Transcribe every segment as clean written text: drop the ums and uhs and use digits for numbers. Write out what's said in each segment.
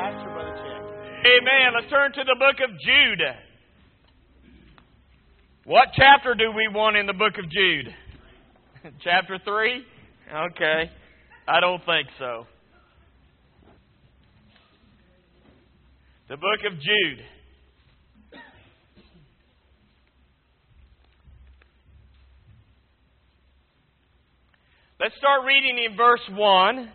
Pastor, Brother Chick. Amen. Let's turn to the book of Jude. What chapter do we want in the book of Jude? Chapter 3? Okay. I don't think so. The book of Jude. Let's start reading in verse 1.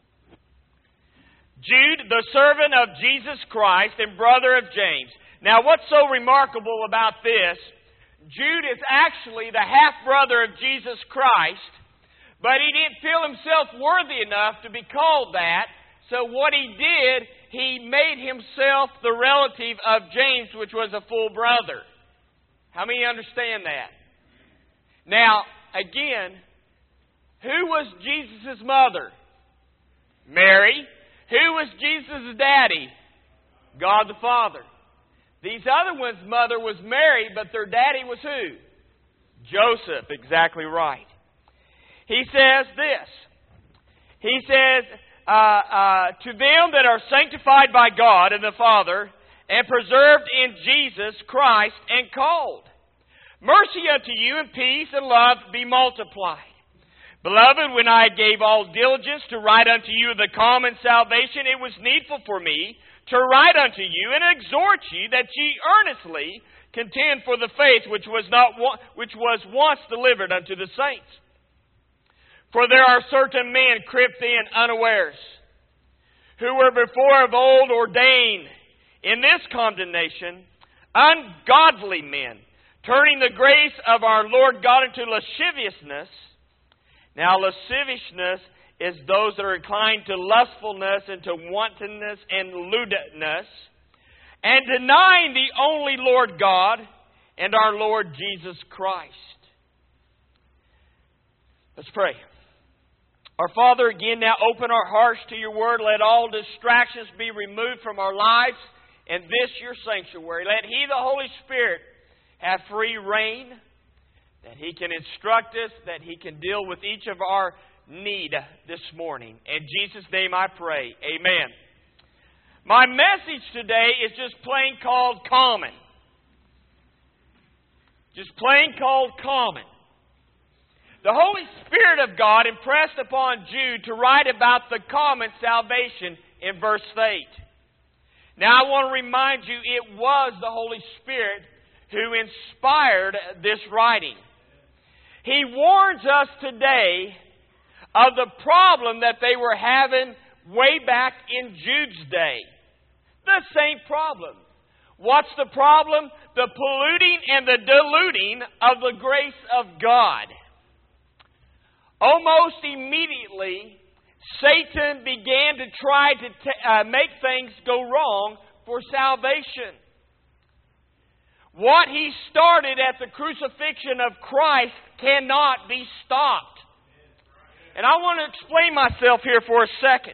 Jude, the servant of Jesus Christ and brother of James. Now, what's so remarkable about this? Jude is actually the half-brother of Jesus Christ, but he didn't feel himself worthy enough to be called that. So what he did, he made himself the relative of James, which was a full brother. How many understand that? Now, again, who was Jesus' mother? Mary. Who was Jesus' daddy? God the Father. These other ones' mother was Mary, but their daddy was who? Joseph. Exactly right. He says this. He says, to them that are sanctified by God and the Father, and preserved in Jesus Christ, and called. Mercy unto you, and peace and love be multiplied. Beloved, when I gave all diligence to write unto you the common salvation, it was needful for me to write unto you and exhort you that ye earnestly contend for the faith which was once delivered unto the saints. For there are certain men crept in unawares, who were before of old ordained in this condemnation, ungodly men, turning the grace of our Lord God into lasciviousness. Now, lasciviousness is those that are inclined to lustfulness and to wantonness and lewdness, and denying the only Lord God and our Lord Jesus Christ. Let's pray. Our Father, again, now open our hearts to your word. Let all distractions be removed from our lives and this your sanctuary. Let He, the Holy Spirit, have free reign, that He can instruct us, that He can deal with each of our need this morning. In Jesus' name I pray. Amen. My message today is just plain called common. Just plain called common. The Holy Spirit of God impressed upon Jude to write about the common salvation in verse 8. Now I want to remind you, it was the Holy Spirit who inspired this writing. He warns us today of the problem that they were having way back in Jude's day. The same problem. What's the problem? The polluting and the diluting of the grace of God. Almost immediately, Satan began to try to make things go wrong for salvation. What he started at the crucifixion of Christ cannot be stopped. And I want to explain myself here for a second.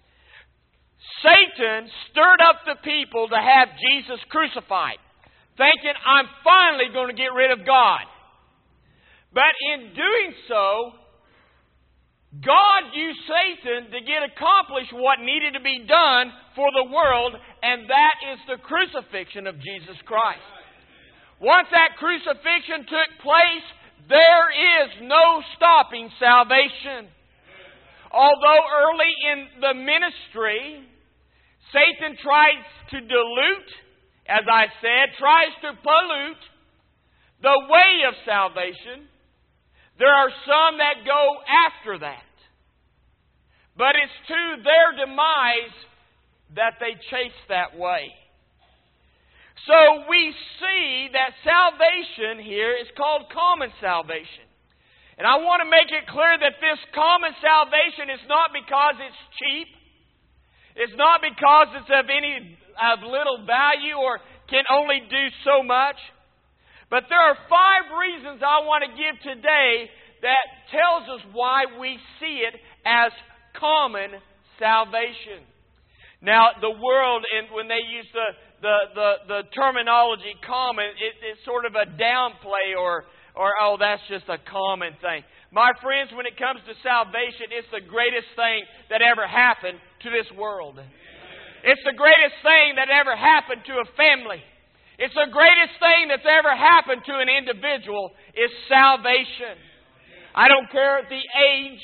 Satan stirred up the people to have Jesus crucified, thinking, I'm finally going to get rid of God. But in doing so, God used Satan to accomplish what needed to be done for the world, and that is the crucifixion of Jesus Christ. Once that crucifixion took place, there is no stopping salvation. Although early in the ministry, Satan tries to dilute, as I said, tries to pollute the way of salvation, there are some that go after that. But it's to their demise that they chase that way. So we see that salvation here is called common salvation. And I want to make it clear that this common salvation is not because it's cheap. It's not because it's of little value or can only do so much. But there are 5 reasons I want to give today that tells us why we see it as common salvation. Now, the world, and when they use the terminology common, it's sort of a downplay or oh, that's just a common thing. My friends, when it comes to salvation, it's the greatest thing that ever happened to this world. It's the greatest thing that ever happened to a family. It's the greatest thing that's ever happened to an individual is salvation. I don't care the age.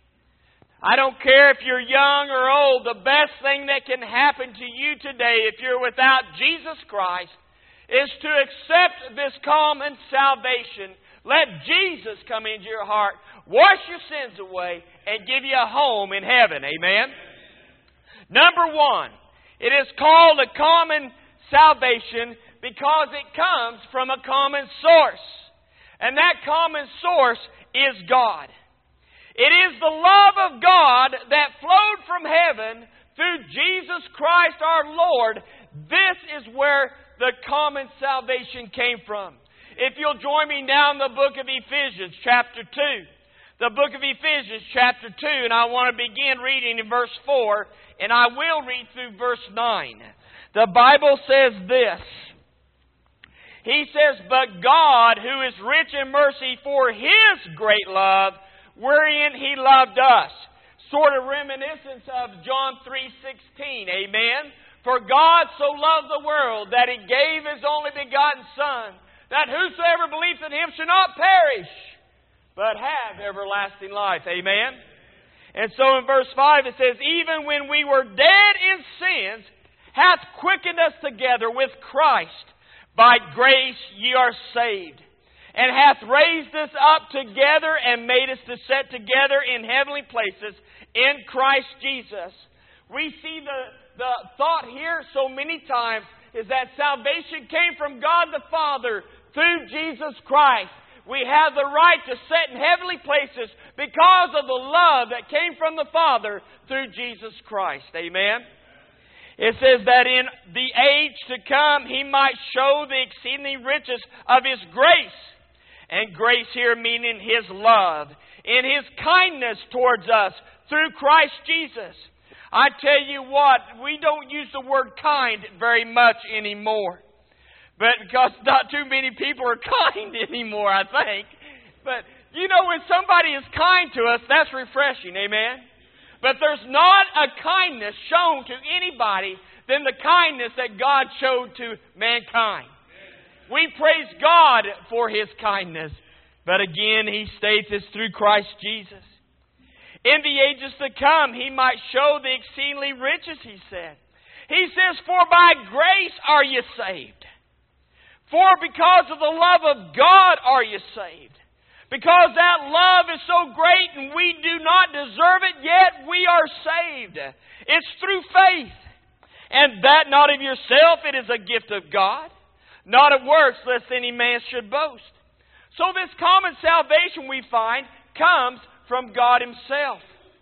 I don't care if you're young or old. The best thing that can happen to you today if you're without Jesus Christ is to accept this common salvation. Let Jesus come into your heart, wash your sins away, and give you a home in heaven. Amen? Number one, it is called a common salvation because it comes from a common source. And that common source is God. It is the love of God that flowed from heaven through Jesus Christ our Lord. This is where the common salvation came from. If you'll join me now in the book of Ephesians chapter 2. The book of Ephesians chapter 2, and I want to begin reading in verse 4, and I will read through verse 9. The Bible says this. He says, "But God, who is rich in mercy for His great love, wherein He loved us." Sort of reminiscence of John 3:16. Amen. "For God so loved the world that He gave His only begotten Son, that whosoever believes in Him should not perish, but have everlasting life." Amen. And so in verse 5 it says, "Even when we were dead in sins, hath quickened us together with Christ. By grace ye are saved, and hath raised us up together and made us to sit together in heavenly places in Christ Jesus." We see the thought here so many times is that salvation came from God the Father through Jesus Christ. We have the right to sit in heavenly places because of the love that came from the Father through Jesus Christ. Amen. It says that in the age to come He might show the exceeding riches of His grace. And grace here meaning His love. In His kindness towards us through Christ Jesus. I tell you what, we don't use the word kind very much anymore. But because not too many people are kind anymore, I think. But you know, when somebody is kind to us, that's refreshing. Amen. But there's not a kindness shown to anybody than the kindness that God showed to mankind. We praise God for His kindness. But again, He states it's through Christ Jesus. In the ages to come, He might show the exceedingly riches, He said. He says, "For by grace are you saved. For because of the love of God are you saved." Because that love is so great and we do not deserve it, yet we are saved. It's through faith. And that not of yourself, it is a gift of God. Not of works, lest any man should boast. So this common salvation we find comes from God Himself.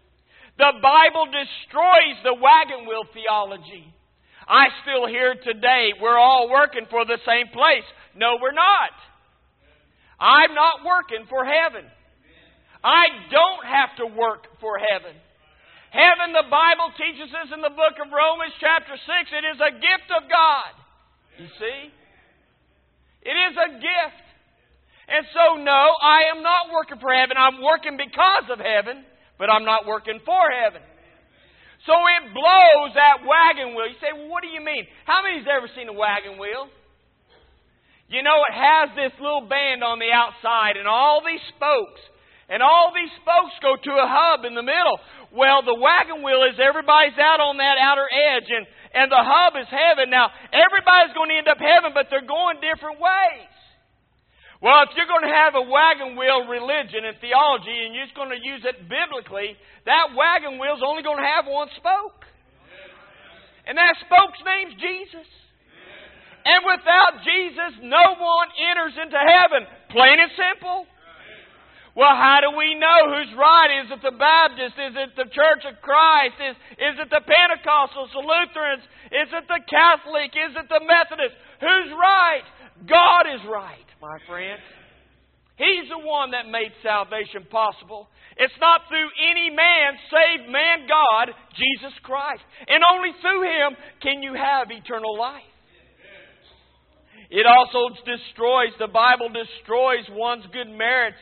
The Bible destroys the wagon wheel theology. I still hear today, we're all working for the same place. No, we're not. I'm not working for heaven. I don't have to work for heaven. Heaven, the Bible teaches us in the book of Romans chapter 6, it is a gift of God. You see? It is a gift. And so, no, I am not working for heaven. I'm working because of heaven, but I'm not working for heaven. So it blows that wagon wheel. You say, well, what do you mean? How many's ever seen a wagon wheel? You know, it has this little band on the outside and all these spokes. And all these spokes go to a hub in the middle. Well, the wagon wheel is everybody's out on that outer edge. And the hub is heaven. Now, everybody's going to end up heaven, but they're going different ways. Well, if you're going to have a wagon wheel religion and theology and you're just going to use it biblically, that wagon wheel is only going to have one spoke. And that spoke's name's Jesus. And without Jesus, no one enters into heaven. Plain and simple. Well, how do we know who's right? Is it the Baptist? Is it the Church of Christ? Is it the Pentecostals, the Lutherans? Is it the Catholic? Is it the Methodist? Who's right? God is right, my friend. He's the one that made salvation possible. It's not through any man save man God, Jesus Christ. And only through Him can you have eternal life. It also destroys, the Bible destroys one's good merits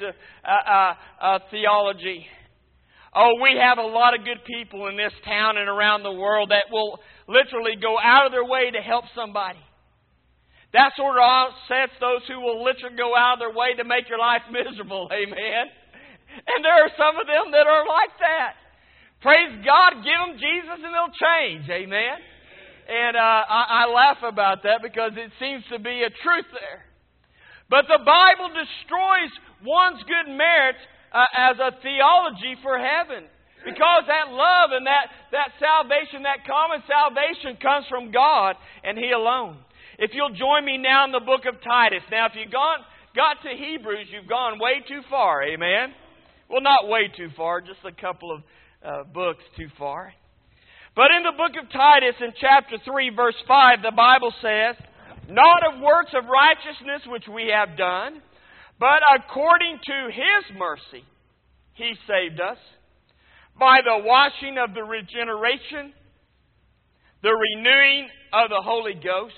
theology. Oh, we have a lot of good people in this town and around the world that will literally go out of their way to help somebody. That sort of offsets those who will literally go out of their way to make your life miserable. Amen. And there are some of them that are like that. Praise God, give them Jesus and they'll change. Amen. And I laugh about that because it seems to be a truth there. But the Bible destroys one's good merits as a theology for heaven. Because that love and that salvation, that common salvation comes from God and He alone. If you'll join me now in the book of Titus. Now, if you've got to Hebrews, you've gone way too far. Amen? Well, not way too far, just a couple of books too far. But in the book of Titus, in chapter 3, verse 5, the Bible says, "Not of works of righteousness which we have done, but according to His mercy He saved us, by the washing of the regeneration, the renewing of the Holy Ghost,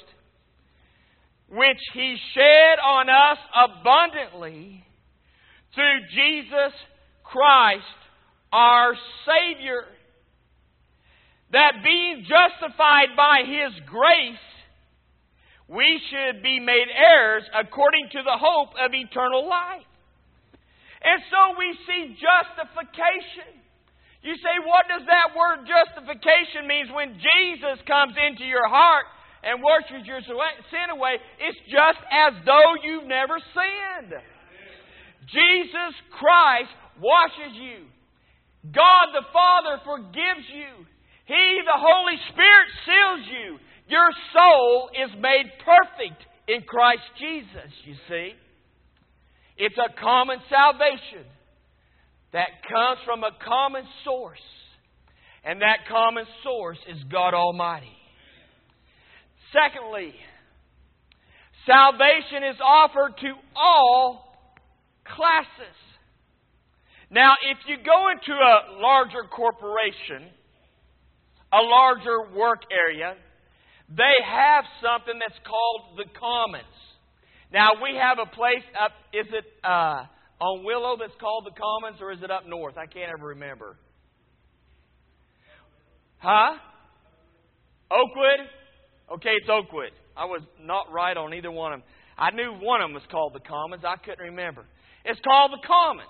which He shed on us abundantly through Jesus Christ our Savior, that being justified by His grace, we should be made heirs according to the hope of eternal life." And so we see justification. You say, what does that word justification mean? When Jesus comes into your heart and washes your sin away, it's just as though you've never sinned. Jesus Christ washes you. God the Father forgives you. He, the Holy Spirit, seals you. Your soul is made perfect in Christ Jesus, you see. It's a common salvation that comes from a common source. And that common source is God Almighty. Secondly, salvation is offered to all classes. Now, if you go into a larger corporation, a larger work area, they have something that's called the Commons. Now, we have a place up, is it on Willow that's called the Commons, or is it up north? I can't ever remember. Huh? Oakwood? Okay, it's Oakwood. I was not right on either one of them. I knew one of them was called the Commons. I couldn't remember. It's called the Commons.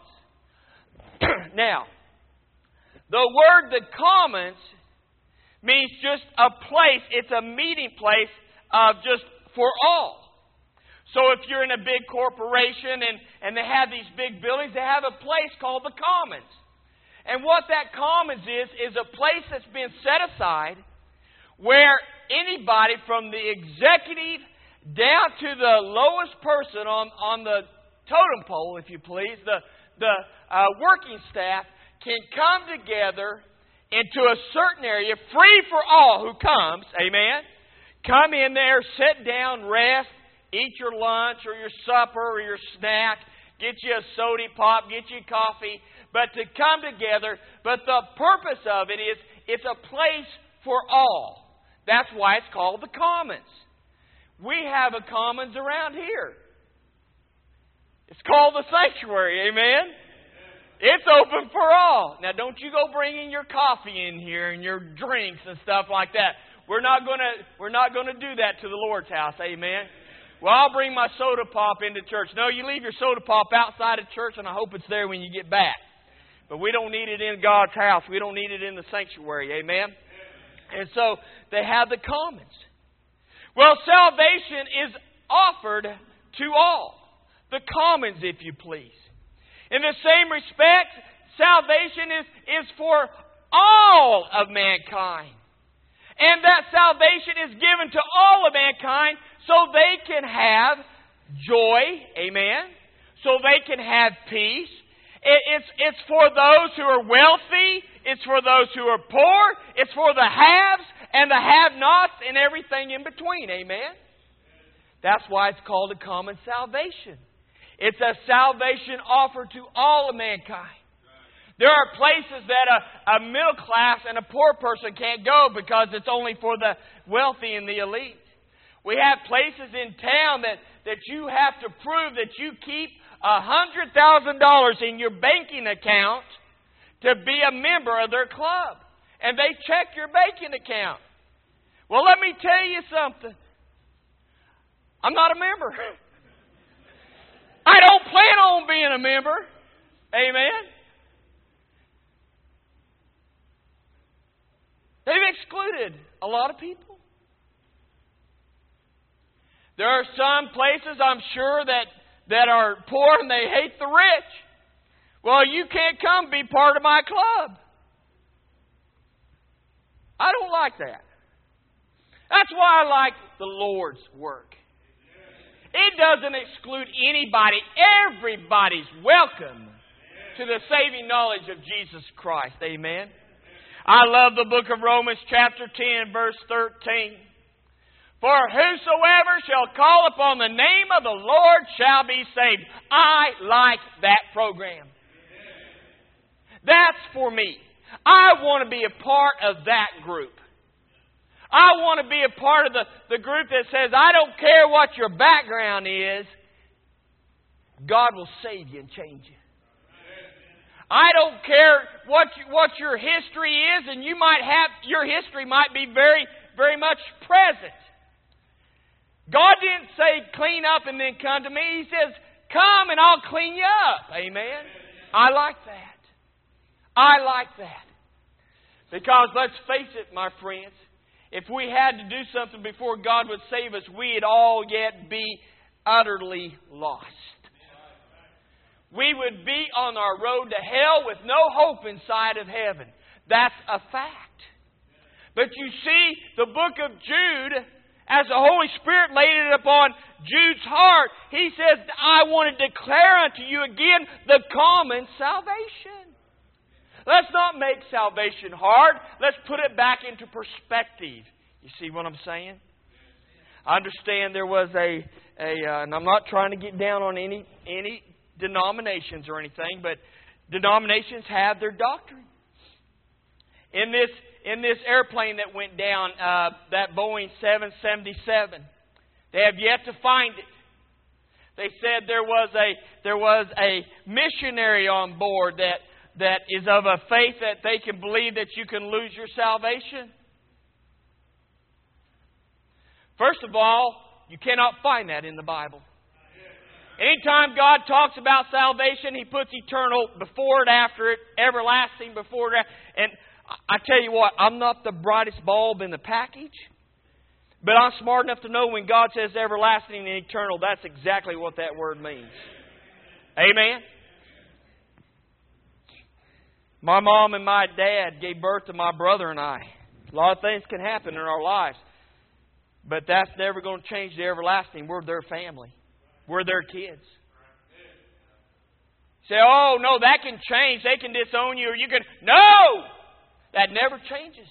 Now, the word the Commons means just a place. It's a meeting place of just for all. So if you're in a big corporation and they have these big buildings, they have a place called the Commons. And what that Commons is a place that's been set aside where anybody from the executive down to the lowest person on the totem pole, if you please, the working staff can come together into a certain area, free for all who comes, amen? Come in there, sit down, rest, eat your lunch or your supper or your snack, get you a soda pop, get you coffee, but to come together. But the purpose of it is it's a place for all. That's why it's called the Commons. We have a Commons around here. It's called the Sanctuary, amen? It's open for all. Now, don't you go bringing your coffee in here and your drinks and stuff like that. We're not going to do that to the Lord's house, amen? Well, I'll bring my soda pop into church. No, you leave your soda pop outside of church, and I hope it's there when you get back. But we don't need it in God's house. We don't need it in the sanctuary, amen? And so they have the Commons. Well, salvation is offered to all. The Commons, if you please. In the same respect, salvation is for all of mankind. And that salvation is given to all of mankind so they can have joy, amen? So they can have peace. It's for those who are wealthy. It's for those who are poor. It's for the haves and the have-nots and everything in between, amen? That's why it's called a common salvation. It's a salvation offered to all of mankind. There are places that a middle class and a poor person can't go because it's only for the wealthy and the elite. We have places in town that you have to prove that you keep $100,000 in your banking account to be a member of their club. And they check your banking account. Well, let me tell you something. I'm not a member. I don't plan on being a member. Amen. They've excluded a lot of people. There are some places, I'm sure, that are poor and they hate the rich. Well, you can't come be part of my club. I don't like that. That's why I like the Lord's work. It doesn't exclude anybody. Everybody's welcome to the saving knowledge of Jesus Christ. Amen. I love the book of Romans chapter 10, verse 13. For whosoever shall call upon the name of the Lord shall be saved. I like that program. That's for me. I want to be a part of that group. I want to be a part of the group that says, I don't care what your background is, God will save you and change you. I don't care what your history is, and your history might be very, very much present. God didn't say clean up and then come to me. He says, come and I'll clean you up. Amen. I like that. I like that. Because let's face it, my friends, if we had to do something before God would save us, we'd all yet be utterly lost. We would be on our road to hell with no hope inside of heaven. That's a fact. But you see, the book of Jude, as the Holy Spirit laid it upon Jude's heart, he says, I want to declare unto you again the common salvation. Let's not make salvation hard. Let's put it back into perspective. You see what I'm saying? I understand there was and I'm not trying to get down on any denominations or anything, but denominations have their doctrine. In this airplane that went down, that Boeing 777, they have yet to find it. They said there was a missionary on board that is of a faith that they can believe that you can lose your salvation. First of all, you cannot find that in the Bible. Anytime God talks about salvation, He puts eternal before it, after it, everlasting before it. And I tell you what, I'm not the brightest bulb in the package, but I'm smart enough to know when God says everlasting and eternal, that's exactly what that word means. Amen? My mom and my dad gave birth to my brother and I. A lot of things can happen in our lives, but that's never going to change the everlasting. We're their family. We're their kids. Say, oh, no, that can change. They can disown you or you can... No! That never changes.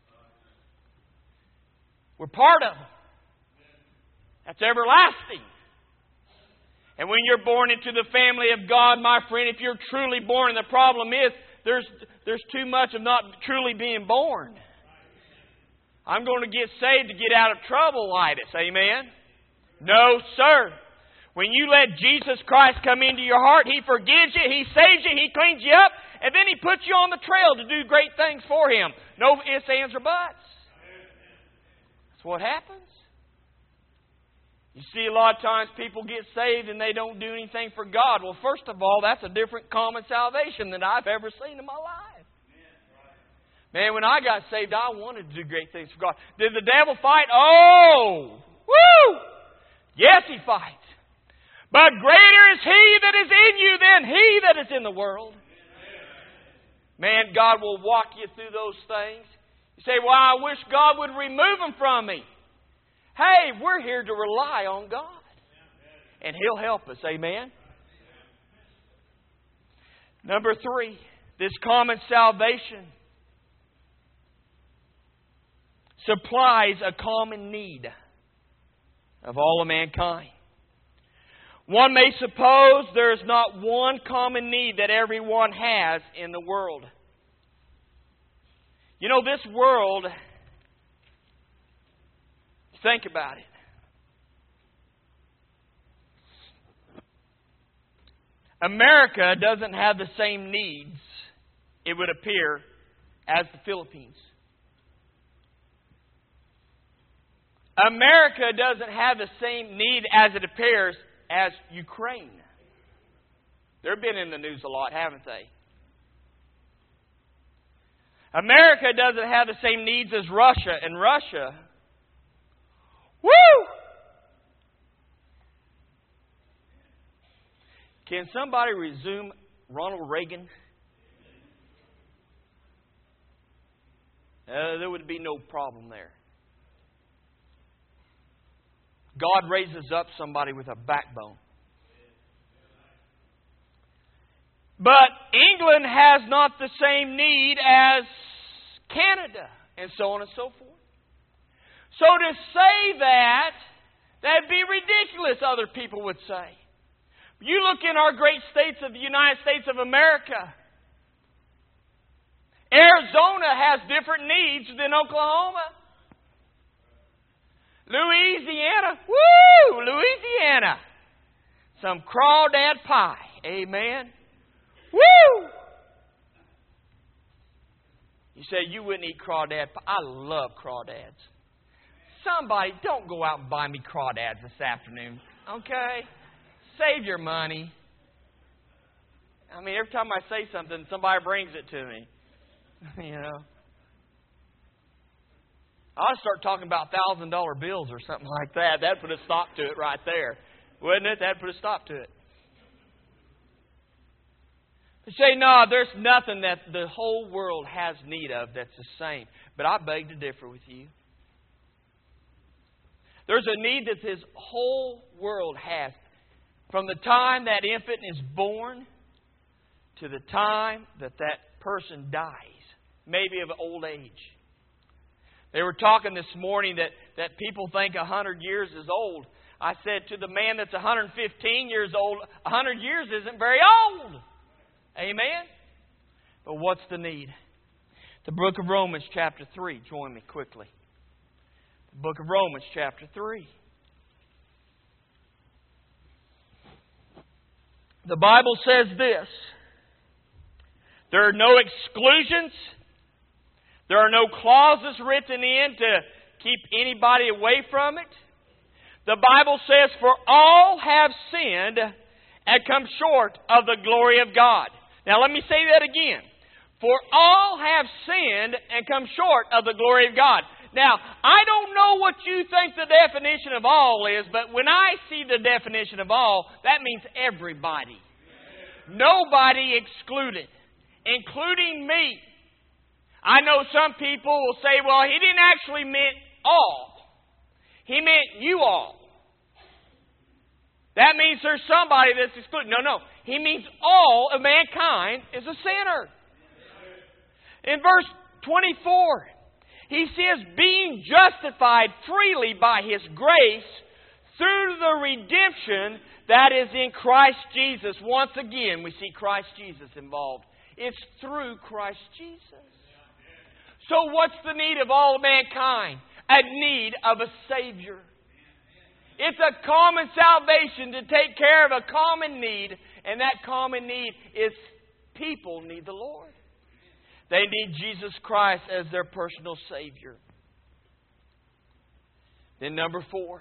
We're part of them. That's everlasting. And when you're born into the family of God, my friend, if you're truly born, and the problem is, there's too much of not truly being born. I'm going to get saved to get out of trouble-itis. Amen? No, sir. When you let Jesus Christ come into your heart, He forgives you, He saves you, He cleans you up, and then He puts you on the trail to do great things for Him. No ifs, ands, or buts. That's what happens. You see, a lot of times people get saved and they don't do anything for God. Well, first of all, that's a different common salvation than I've ever seen in my life. Man, when I got saved, I wanted to do great things for God. Did the devil fight? Oh! Woo! Yes, he fights. But greater is He that is in you than he that is in the world. Man, God will walk you through those things. You say, well, I wish God would remove them from me. Hey, we're here to rely on God. And He'll help us. Amen? Number 3, this common salvation supplies a common need of all of mankind. One may suppose there is not one common need that everyone has in the world. You know, this world, think about it. America doesn't have the same needs, it would appear, as the Philippines. America doesn't have the same need as it appears as Ukraine. They've been in the news a lot, haven't they? America doesn't have the same needs as Russia. And Russia, woo! Can somebody resume Ronald Reagan? There would be no problem there. God raises up somebody with a backbone. But England has not the same need as Canada, and so on and so forth. So to say that'd be ridiculous, other people would say. You look in our great states of the United States of America. Arizona has different needs than Oklahoma. Louisiana, woo! Louisiana. Some crawdad pie. Amen. Woo! You say you wouldn't eat crawdad pie. I love crawdads. Somebody, don't go out and buy me crawdads this afternoon. Okay? Save your money. I mean, every time I say something, somebody brings it to me. You know. I ought to start talking about $1,000 bills or something like that. That'd put a stop to it right there. Wouldn't it? That'd put a stop to it. They say, no, there's nothing that the whole world has need of that's the same. But I beg to differ with you. There's a need that this whole world has. From the time that infant is born to the time that person dies, maybe of old age. They were talking this morning that people think 100 years is old. I said to the man that's 115 years old, 100 years isn't very old. Amen? But what's the need? The book of Romans chapter 3. Join me quickly. The book of Romans chapter 3. The Bible says this. There are no exclusions. There are no clauses written in to keep anybody away from it. The Bible says, for all have sinned and come short of the glory of God. Now let me say that again. For all have sinned and come short of the glory of God. Now, I don't know what you think the definition of all is, but when I see the definition of all, that means everybody. Nobody excluded, including me. I know some people will say, well, he didn't actually mean all. He meant you all. That means there's somebody that's excluded. No. He means all of mankind is a sinner. In verse 24, he says, being justified freely by His grace through the redemption that is in Christ Jesus. Once again, we see Christ Jesus involved. It's through Christ Jesus. So what's the need of all mankind? A need of a Savior. It's a common salvation to take care of a common need. And that common need is people need the Lord. They need Jesus Christ as their personal Savior. Then number 4.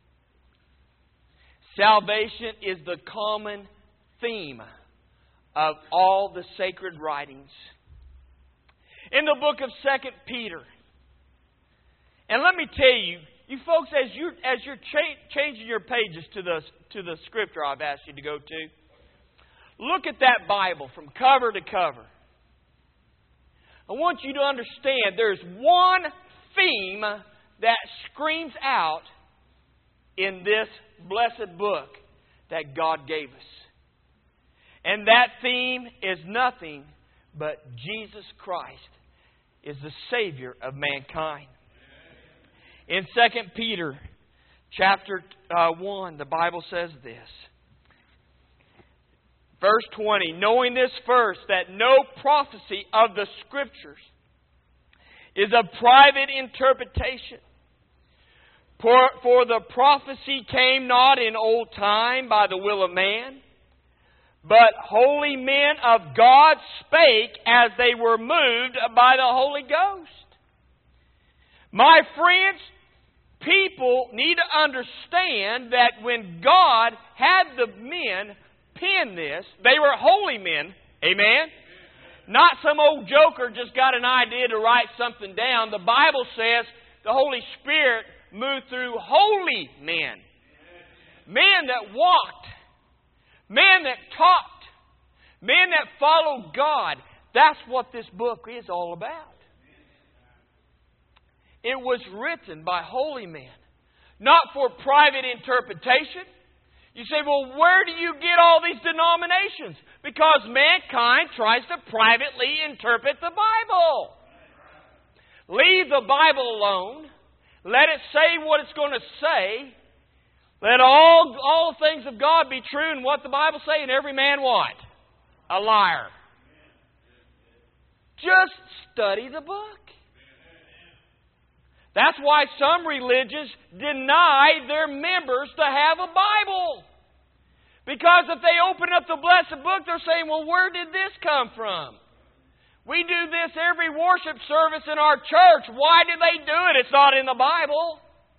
Salvation is the common theme of all the sacred writings. In the book of 2 Peter. And let me tell you, you folks, as you're changing your pages to the scripture I've asked you to go to, look at that Bible from cover to cover. I want you to understand there's one theme that screams out in this blessed book that God gave us. And that theme is nothing but Jesus Christ is the Savior of mankind. In 2 Peter chapter 1, the Bible says this. Verse 20, knowing this first, that no prophecy of the Scriptures is a private interpretation. For the prophecy came not in old time by the will of man, but holy men of God spake as they were moved by the Holy Ghost. My friends, people need to understand that when God had the men pen this, they were holy men. Amen? Not some old joker just got an idea to write something down. The Bible says the Holy Spirit moved through holy men. Men that walked. Men that taught. Men that followed God. That's what this book is all about. It was written by holy men, not for private interpretation. You say, well, where do you get all these denominations? Because mankind tries to privately interpret the Bible. Leave the Bible alone. Let it say what it's going to say. Let all the things of God be true and what the Bible say, and every man what? A liar. Just study the book. That's why some religions deny their members to have a Bible. Because if they open up the blessed book, they're saying, well, where did this come from? We do this every worship service in our church. Why do they do it? It's not in the Bible.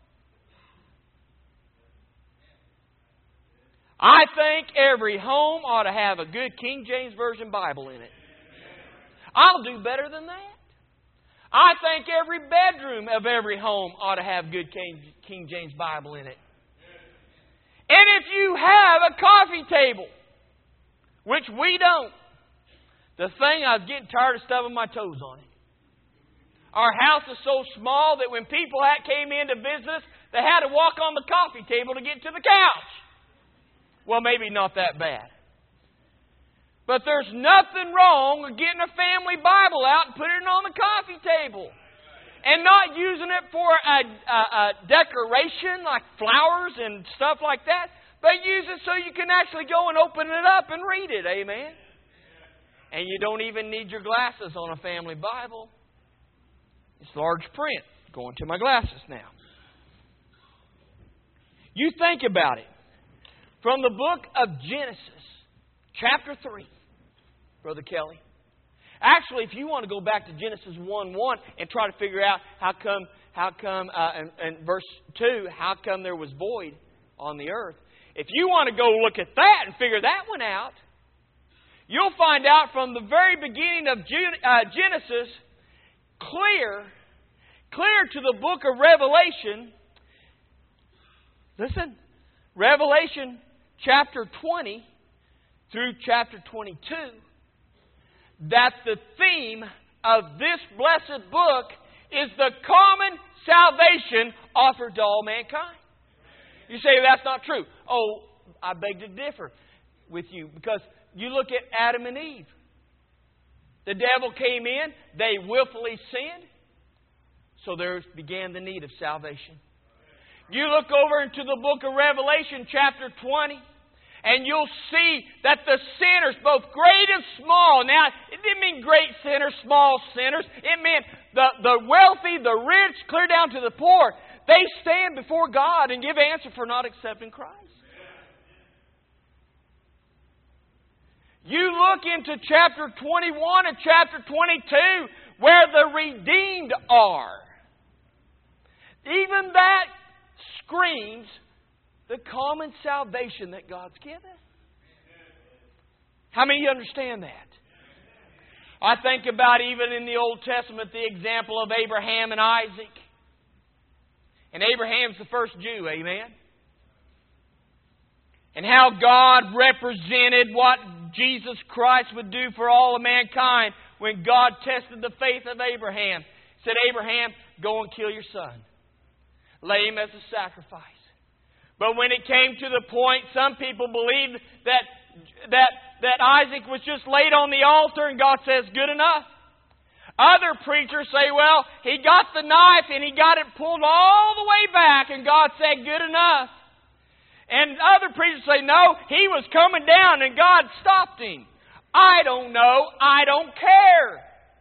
I think every home ought to have a good King James Version Bible in it. I'll do better than that. I think every bedroom of every home ought to have good King James Bible in it. And if you have a coffee table, which we don't, the thing I was getting tired of stubbing my toes on it. Our house is so small that when people came in to visit us, they had to walk on the coffee table to get to the couch. Well, maybe not that bad. But there's nothing wrong with getting a family Bible out and putting it on the coffee table. And not using it for a decoration like flowers and stuff like that. But use it so you can actually go and open it up and read it. Amen? And you don't even need your glasses on a family Bible. It's large print. Going to my glasses now. You think about it. From the book of Genesis, chapter 3, Brother Kelly. Actually, if you want to go back to Genesis 1:1 and try to figure out how come, and verse 2, how come there was void on the earth. If you want to go look at that and figure that one out, you'll find out from the very beginning of Genesis, clear to the book of Revelation. Listen, Revelation chapter 20 through chapter 22, that the theme of this blessed book is the common salvation offered to all mankind. You say that's not true. Oh, I beg to differ with you, because you look at Adam and Eve. The devil came in, they willfully sinned, so there began the need of salvation. You look over into the book of Revelation, chapter 20, and you'll see that the sinners, both great and small, now, it didn't mean great sinners, small sinners. It meant the wealthy, the rich, clear down to the poor. They stand before God and give answer for not accepting Christ. You look into chapter 21 and chapter 22, where the redeemed are. Even that screams the common salvation that God's given. How many of you understand that? I think about even in the Old Testament the example of Abraham and Isaac. And Abraham's the first Jew, amen? And how God represented what Jesus Christ would do for all of mankind when God tested the faith of Abraham. He said, Abraham, go and kill your son. Lay him as a sacrifice. But when it came to the point, some people believed that Isaac was just laid on the altar and God says, good enough. Other preachers say, well, he got the knife and he got it pulled all the way back and God said, good enough. And other preachers say, no, he was coming down and God stopped him. I don't know. I don't care.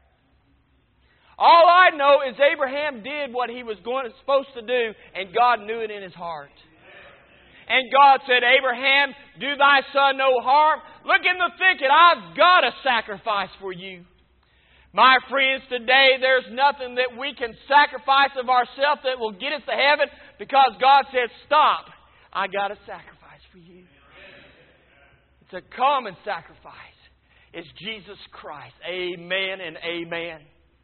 All I know is Abraham did what he was supposed to do, and God knew it in his heart. And God said, Abraham, do thy son no harm. Look in the thicket. I've got a sacrifice for you. My friends, today there's nothing that we can sacrifice of ourselves that will get us to heaven, because God said, stop, I got a sacrifice for you. It's a common sacrifice. It's Jesus Christ. Amen and amen.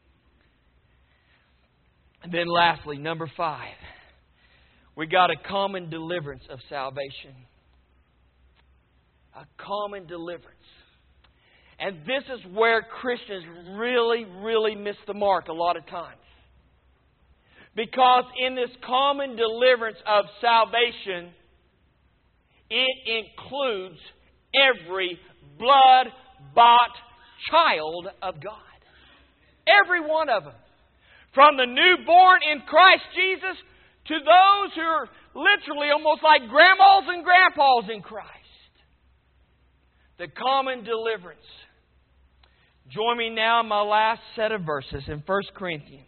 And then lastly, number 5. We got a common deliverance of salvation. A common deliverance. And this is where Christians really, really miss the mark a lot of times. Because in this common deliverance of salvation, it includes every blood-bought child of God. Every one of them. From the newborn in Christ Jesus to those who are literally almost like grandmas and grandpas in Christ. The common deliverance. Join me now in my last set of verses in 1 Corinthians.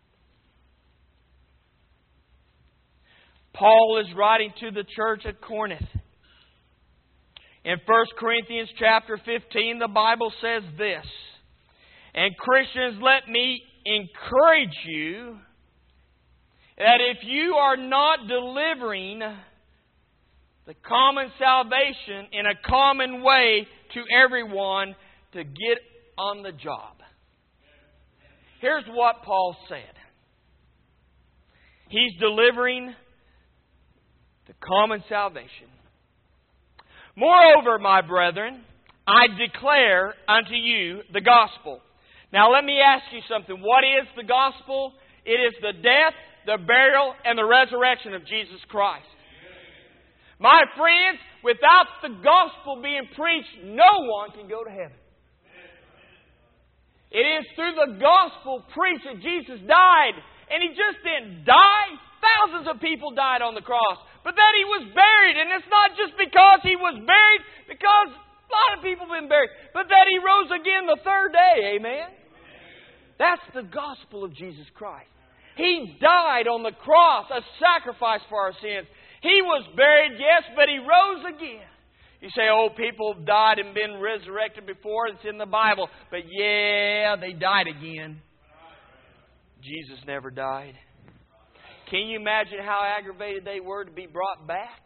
Paul is writing to the church at Corinth. In 1 Corinthians chapter 15, the Bible says this. And Christians, let me encourage you that if you are not delivering the common salvation in a common way to everyone, to get on the job. Here's what Paul said. He's delivering the common salvation. Moreover, my brethren, I declare unto you the gospel. Now let me ask you something. What is the gospel? It is the death, the burial, and the resurrection of Jesus Christ. My friends, without the gospel being preached, no one can go to heaven. It is through the gospel preached that Jesus died. And He just didn't die. Thousands of people died on the cross. But that He was buried. And it's not just because He was buried, because a lot of people have been buried. But that He rose again the third day. Amen? That's the gospel of Jesus Christ. He died on the cross, a sacrifice for our sins. He was buried, yes, but He rose again. You say, oh, people have died and been resurrected before. It's in the Bible. But yeah, they died again. Jesus never died. Can you imagine how aggravated they were to be brought back?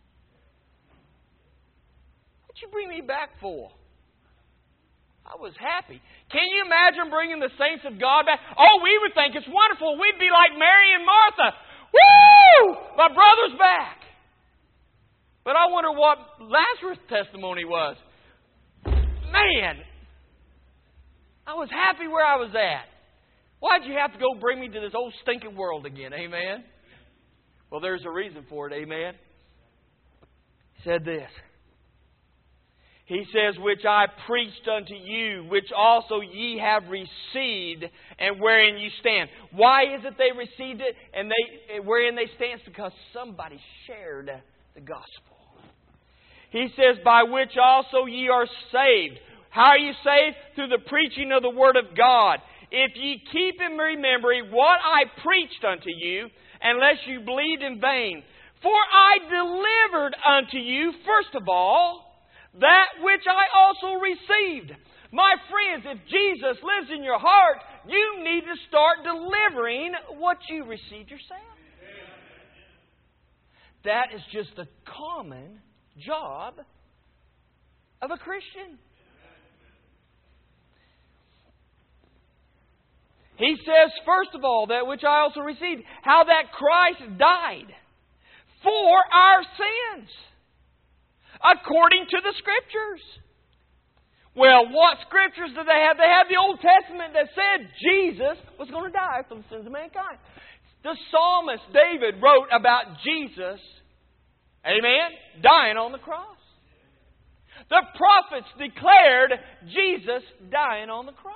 What'd you bring me back for? I was happy. Can you imagine bringing the saints of God back? Oh, we would think it's wonderful. We'd be like Mary and Martha. Woo! My brother's back. But I wonder what Lazarus' testimony was. Man, I was happy where I was at. Why'd you have to go bring me to this old stinking world again? Amen? Well, there's a reason for it. Amen? He said this. He says, which I preached unto you, which also ye have received, and wherein you stand. Why is it they received it and wherein they stand? It's because somebody shared the gospel. He says, by which also ye are saved. How are you saved? Through the preaching of the Word of God. If ye keep in remembering what I preached unto you, unless you believed in vain. For I delivered unto you, first of all, that which I also received. My friends, if Jesus lives in your heart, you need to start delivering what you received yourself. That is just the common job of a Christian. He says, first of all, that which I also received, how that Christ died for our sins, according to the Scriptures. Well, what Scriptures do they have? They have the Old Testament that said Jesus was going to die for the sins of mankind. The psalmist David wrote about Jesus, amen, dying on the cross. The prophets declared Jesus dying on the cross.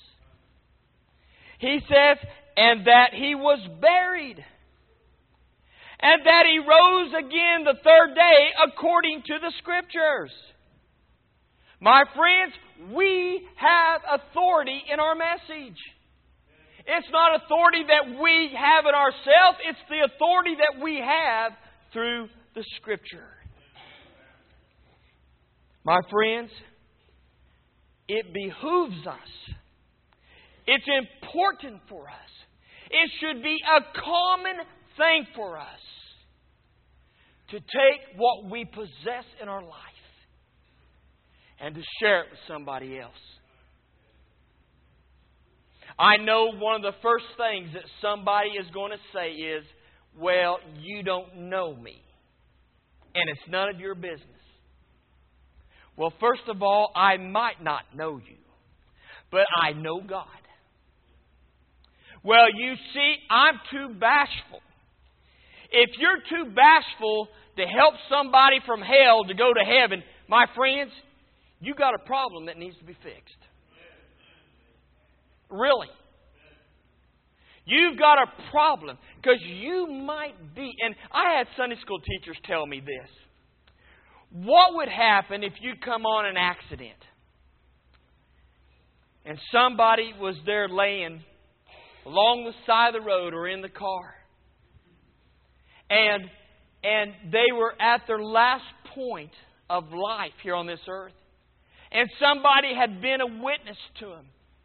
He says, and that He was buried, and that He rose again the third day according to the Scriptures. My friends, we have authority in our message. It's not authority that we have in ourselves. It's the authority that we have through the Scripture. My friends, it behooves us. It's important for us. It should be a common thing for us to take what we possess in our life and to share it with somebody else. I know one of the first things that somebody is going to say is, well, you don't know me, and it's none of your business. Well, first of all, I might not know you, but I know God. Well, you see, I'm too bashful. If you're too bashful to help somebody from hell to go to heaven, my friends, you got a problem that needs to be fixed. Really. You've got a problem because you might be, and I had Sunday school teachers tell me this. What would happen if you come on an accident and somebody was there laying along the side of the road or in the car and they were at their last point of life here on this earth and somebody had been a witness to them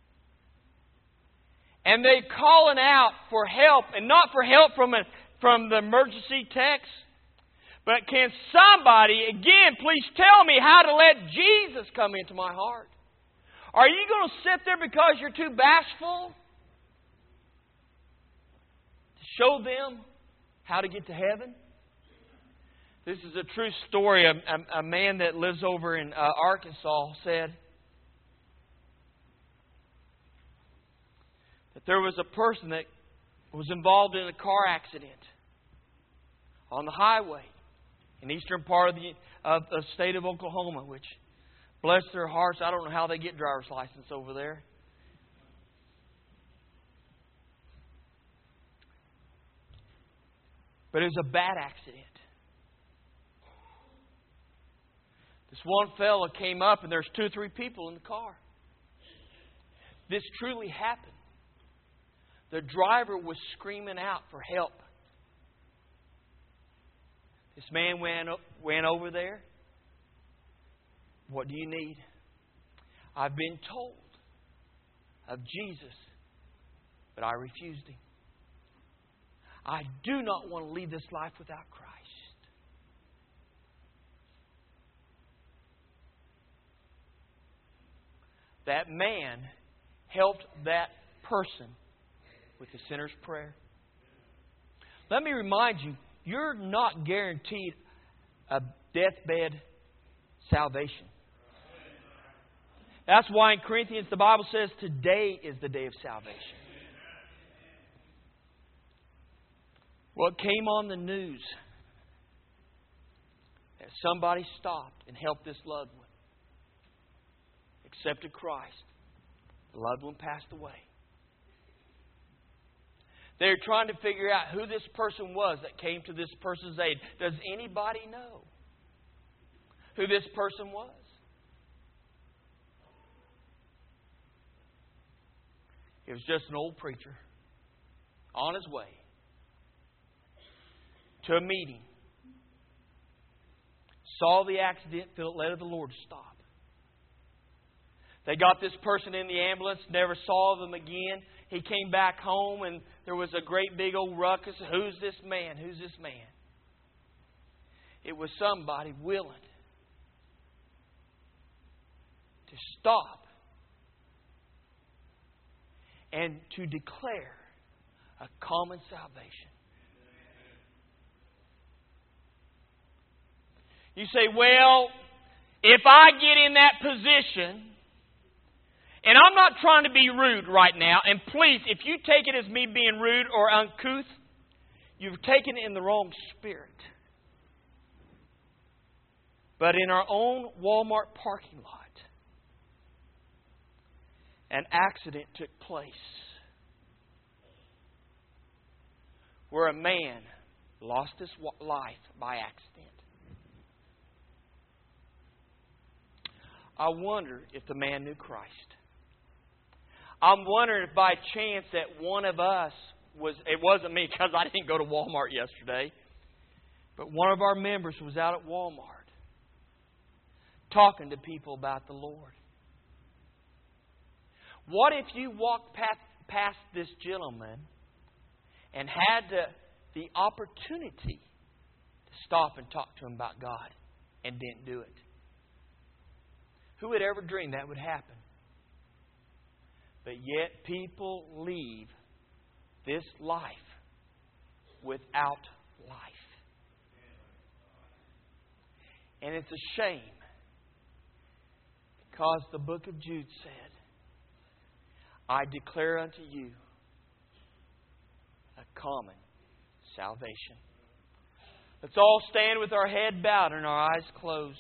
and they calling out for help, and not for help from the emergency text, but can somebody, again, please tell me how to let Jesus come into my heart? Are you going to sit there because you're too bashful to show them how to get to heaven? This is a true story. A man that lives over in Arkansas said that there was a person that was involved in a car accident on the highway in the eastern part of the state of Oklahoma, which, bless their hearts, I don't know how they get driver's license over there. But it was a bad accident. This one fellow came up and there's 2 or 3 people in the car. This truly happened. The driver was screaming out for help. This man went over there. What do you need? I've been told of Jesus, but I refused Him. I do not want to leave this life without Christ. That man helped that person with the sinner's prayer. Let me remind you, you're not guaranteed a deathbed salvation. That's why in Corinthians the Bible says today is the day of salvation. Well, it came on the news that somebody stopped and helped this loved one. Accepted Christ. The loved one passed away. They're trying to figure out who this person was that came to this person's aid. Does anybody know who this person was? It was just an old preacher on his way to a meeting. Saw the accident, felt led of the Lord to stop. They got this person in the ambulance, never saw them again. He came back home and there was a great big old ruckus. Who's this man? Who's this man? It was somebody willing to stop and to declare a common salvation. You say, well, if I get in that position, and I'm not trying to be rude right now, and please, if you take it as me being rude or uncouth, you've taken it in the wrong spirit. But in our own Walmart parking lot, an accident took place where a man lost his life by accident. I wonder if the man knew Christ. I'm wondering if by chance that one of us it wasn't me because I didn't go to Walmart yesterday, but one of our members was out at Walmart talking to people about the Lord. What if you walked past this gentleman and had the opportunity to stop and talk to him about God and didn't do it? Who would ever dream that would happen? But yet people leave this life without life. And it's a shame, because the book of Jude said, I declare unto you a common salvation. Let's all stand with our head bowed and our eyes closed.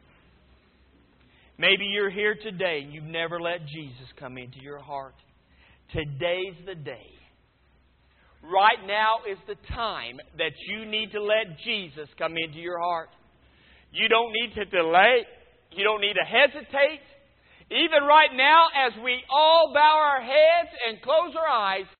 Maybe you're here today and you've never let Jesus come into your heart. Today's the day. Right now is the time that you need to let Jesus come into your heart. You don't need to delay. You don't need to hesitate. Even right now, as we all bow our heads and close our eyes,